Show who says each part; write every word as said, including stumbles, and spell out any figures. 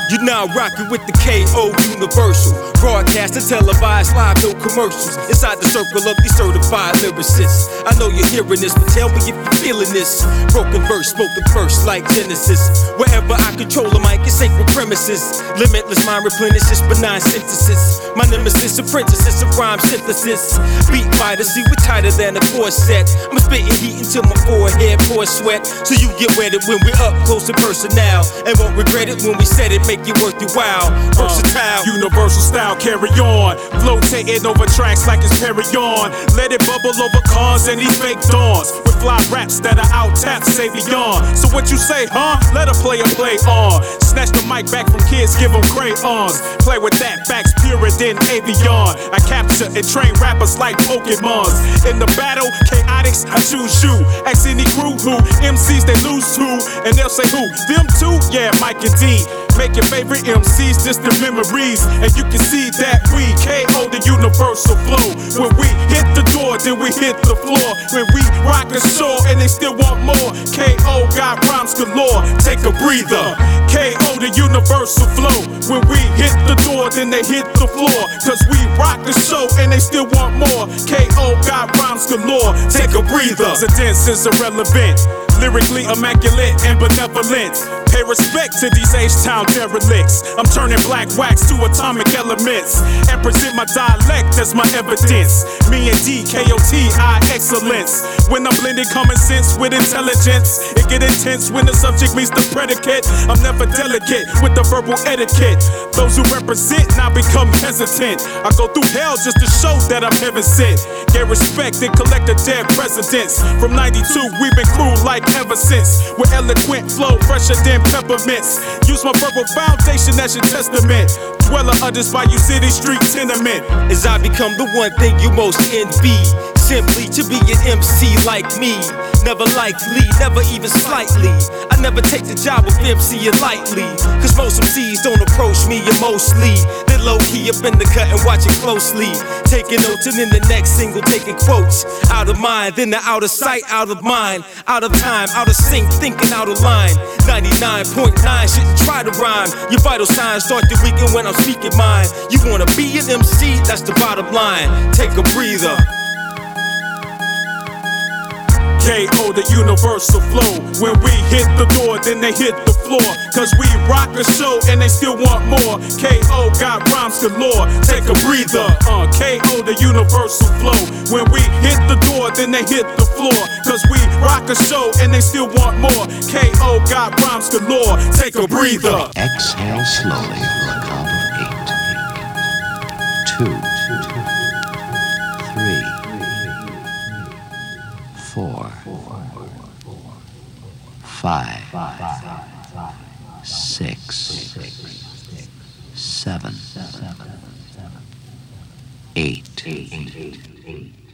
Speaker 1: You're now rocking with the K O Universal. Broadcast and televised live, no commercials. Inside the circle of these certified lyricists. I know you're hearing this, but tell me if you're feeling this. Broken verse, spoken first like Genesis. Wherever I control the mic, it's sacred premises. Limitless mind replenishes, benign synthesis. My nemesis, apprentice, it's a rhyme synthesis. Beat fighter, see we're tighter than a corset. I'm spitting heat until my forehead pours sweat. So you get wetted when we're up close and personal. And won't regret it when we said it, make it worth your while. Versatile,
Speaker 2: uh, universal style, carry on. Flotating over tracks like it's Perry on. Let it bubble over cars and these fake dawns. With fly raps that are out tapped, say beyond. So what you say, huh? Let a player play on. Snatch the mic back from kids, give them crayons. Play with that, facts purer than avion. I capture and train rappers like Pokemons. In the battle, chaotics, I choose you. Ask any crew who, M Cs they lose to. And they'll say who? Them two? Yeah, Mike and D. Make your favorite M Cs distant memories. And you can see that we K O the universal flow. When we hit the door, then we hit the floor. When we rock a show and they still want more. K O got rhymes galore, take a breather. K O the universal flow. When we hit the door, then they hit the floor. Cause we rock the show and they still want more. K O got rhymes galore, take a breather. The dance is irrelevant. Lyrically immaculate and benevolent. Pay respect to these H-Town derelicts. I'm turning black wax to atomic elements and present my dialect as my evidence. Me and D, K O T I excellence. When I'm blending common sense with intelligence, it get intense when the subject meets the predicate. I'm never delicate with the verbal etiquette. Those who represent now become hesitant. I go through hell just to show that I'm heaven sent. Get respect and collect the dead presidents. From ninety-two, we've been crew like ever since. With eloquent flow, fresher than peppermints. Use my verbal foundation as your testament. Dweller under Bayou City street tenement.
Speaker 1: As I become the one thing you most envy. Simply to be an M C like me. Never likely, never even slightly. I never take the job of MCing lightly. Cause most M Cs don't approach me mostly. They're low key up in the cut and watch it closely. Taking notes and in the next single taking quotes. Out of mind, then they're out of sight, out of mind. Out of time, out of sync, thinking out of line. ninety-nine point nine, shouldn't try to rhyme. Your vital signs start to weaken when I'm speaking mine. You wanna be an M C, that's the bottom line. Take a breather.
Speaker 2: K O the universal flow. When we hit the door, then they hit the floor. Cause we rock a show and they still want more. K O got rhymes galore, take a breather. Uh, K O the universal flow. When we hit the door, then they hit the floor. Cause we rock a show and they still want more. K O got rhymes galore, take a breather.
Speaker 3: Exhale slowly for a count of eight. Two. Three. Four. Five. Six. Seven. Eight.